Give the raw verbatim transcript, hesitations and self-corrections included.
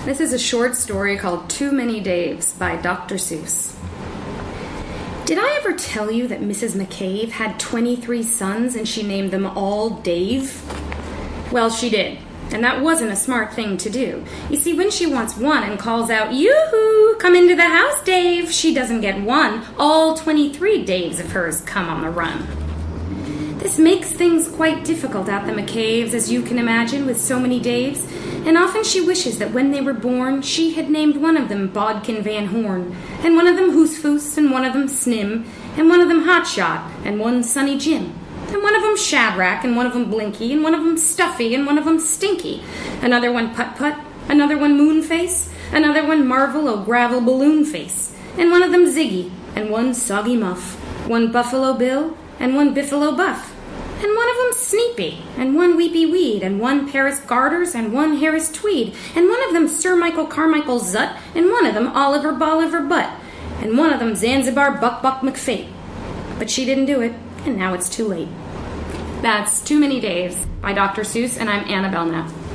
This is a short story called Too Many Daves by Doctor Seuss. Did I ever tell you that Missus McCabe had twenty-three sons and she named them all Dave? Well, she did, and that wasn't a smart thing to do. You see, when she wants one and calls out, "Yoo-hoo, come into the house, Dave," she doesn't get one. All twenty-three Daves of hers come on the run. This makes things quite difficult at the McCaves, as you can imagine, with so many Daves, and often she wishes that when they were born, she had named one of them Bodkin Van Horn, and one of them Hoosfoos, and one of them Snim, and one of them Hotshot, and one Sunny Jim, and one of them Shadrack, and one of them Blinky, and one of them Stuffy, and one of them Stinky, another one Put-Put, another one Moonface, another one Marvel O'Gravel Balloon Face, and one of them Ziggy, and one Soggy Muff, one Buffalo Bill, and one Biffalo Buff, and one of them Sneepy, and one Weepy Weed, and one Paris Garters, and one Harris Tweed, and one of them Sir Michael Carmichael Zutt, and one of them Oliver Bolivar Butt, and one of them Zanzibar Buck Buck McFate. But she didn't do it, and now it's too late. That's Too Many Daves by Doctor Seuss, and I'm Annabelle now.